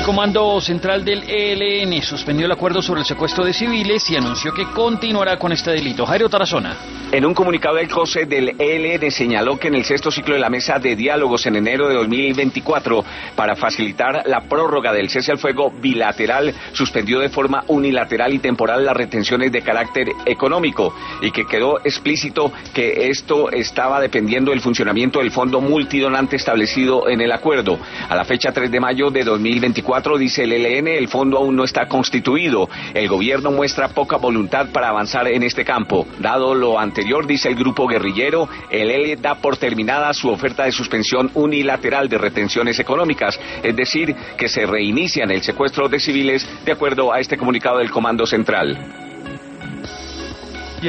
Comando Central del ELN suspendió el acuerdo sobre el secuestro de civiles y anunció que continuará con este delito. Jairo Tarazona. En un comunicado del COSE del ELN señaló que en el sexto ciclo de la mesa de diálogos en enero de 2024 para facilitar la prórroga del cese al fuego bilateral suspendió de forma unilateral y temporal las retenciones de carácter económico y que quedó explícito que esto estaba dependiendo del funcionamiento del fondo multidonante establecido en el acuerdo. A la fecha 3 de mayo de 2024, dice el ELN, el fondo aún no está constituido. El gobierno muestra poca voluntad para avanzar en este campo. Dado lo anterior, dice el grupo guerrillero, el ELN da por terminada su oferta de suspensión unilateral de retenciones económicas, es decir, que se reinician el secuestro de civiles de acuerdo a este comunicado del Comando Central.